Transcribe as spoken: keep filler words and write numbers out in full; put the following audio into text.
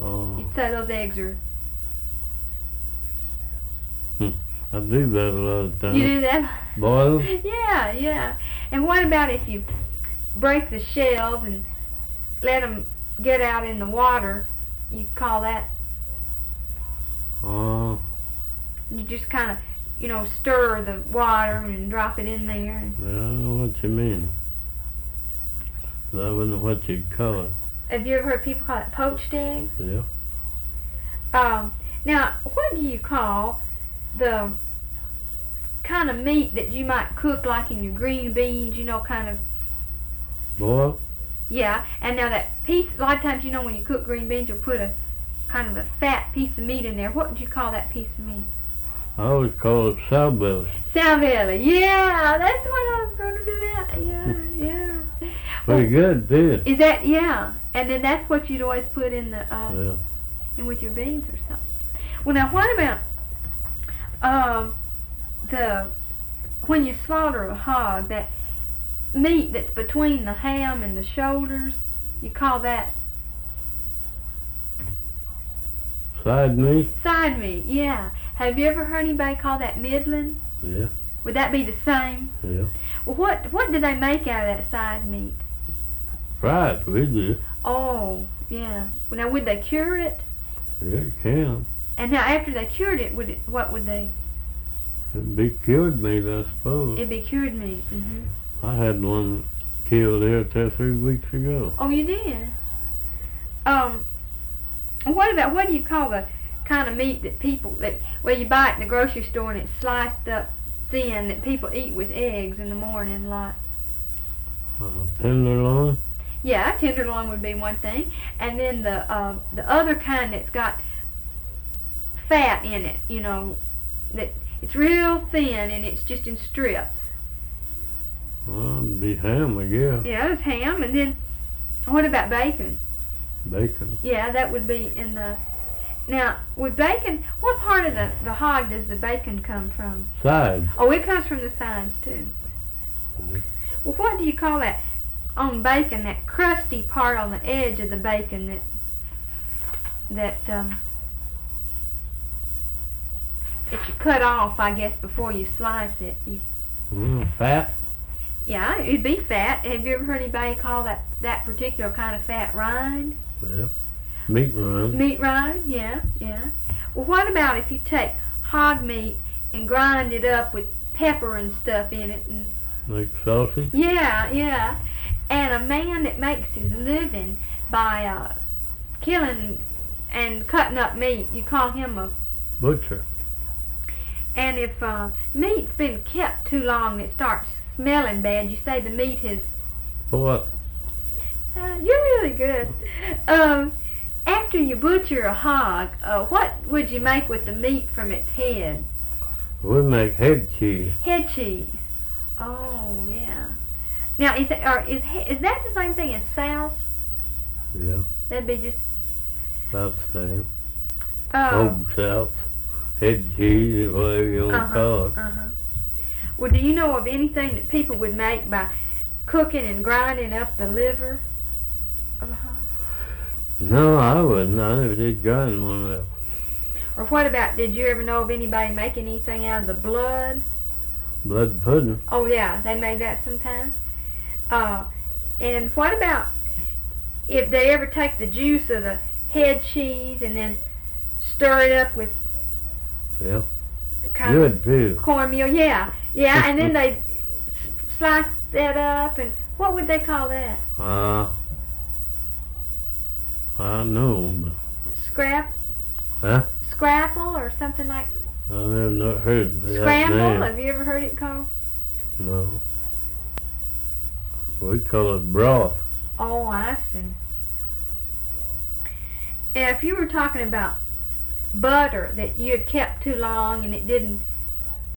Oh. You'd say those eggs are... Hmm. I do that a lot of times. You do that? Boil them? Yeah, yeah. And what about if you break the shells and let them get out in the water? You call that... Oh. You just kind of, you know, stir the water and drop it in there. And Yeah, I know what you mean. I don't know what you'd call it. have you ever heard people call it poached eggs? Yeah. Um, now, what do you call the kind of meat that you might cook like in your green beans, you know, kind of... Boil? Yeah, and now that piece, a lot of times, you know, when you cook green beans, you'll put a kind of a fat piece of meat in there. What would you call that piece of meat? I always call it sow belly. Sow belly. Yeah, that's what I was going to do that. Yeah, yeah. Pretty good, too. Is that, yeah. And then that's what you'd always put in the, uh, Yeah. in with your beans or something. Well, now what about, um, the, when you slaughter a hog, that meat that's between the ham and the shoulders, you call that Side meat? side meat, yeah. Have you ever heard anybody call that middling? Yeah. Would that be the same? Yeah. Well, what what do they make out of that side meat? Fried, we do. Oh, yeah. Well, now would they cure it? Yeah, it can. And now after they cured it, would it, what would they? It'd be cured meat, I suppose. It'd be cured meat. hmm I had one killed here two, three weeks ago. Oh, you did. Um. What about, what do you call the kind of meat that people that well you buy it in the grocery store and it's sliced up thin that people eat with eggs in the morning, like? Uh, tenderloin? Yeah, tenderloin would be one thing, and then the uh, the other kind that's got fat in it, you know, that it's real thin and it's just in strips. Well, it'd be ham, I guess. Yeah, it's ham, and then what about bacon? Bacon. Yeah, that would be in the... Now, with bacon, what part of the, the hog does the bacon come from? Sides. Oh, it comes from the sides, too. Mhm. Well, what do you call that on bacon, that crusty part on the edge of the bacon that, that, um, that you cut off, I guess, before you slice it? You, Mm, fat? yeah, it'd be fat. Have you ever heard anybody call that, that particular kind of fat rind? Yeah. Meat rind. Meat rind, yeah, yeah. Well, what about if you take hog meat and grind it up with pepper and stuff in it? And Like sausage? yeah, yeah. And a man that makes his living by uh, killing and cutting up meat, you call him a... Butcher. And if uh, meat's been kept too long and it starts smelling bad, you say the meat has... For what? Uh, you're really good. Um, after you butcher a hog, uh, what would you make with the meat from its head? We make head cheese. Head cheese. Oh, yeah. Now, is that, or is he- is that the same thing as souse? Yeah. That'd be just... About the same. Uh, Old South. Head cheese, whatever you want to uh-huh, call it. uh-huh. Well, do you know of anything that people would make by cooking and grinding up the liver of a hog? No, I wouldn't. I never did grind one up. Or what about, did you ever know of anybody making anything out of the blood? Blood pudding. Oh, yeah, they made that sometimes. Uh, and what about if they ever take the juice of the head cheese and then stir it up with Yeah. kind Good, too. of cornmeal? Yeah, yeah, and then they s- slice that up, and what would they call that? Uh, I know, but... Scrap, Huh? scrapple, or something like I never not heard of that scramble? name. Have you ever heard it called? No. We call it broth. Oh, I see. And if you were talking about butter that you had kept too long and it didn't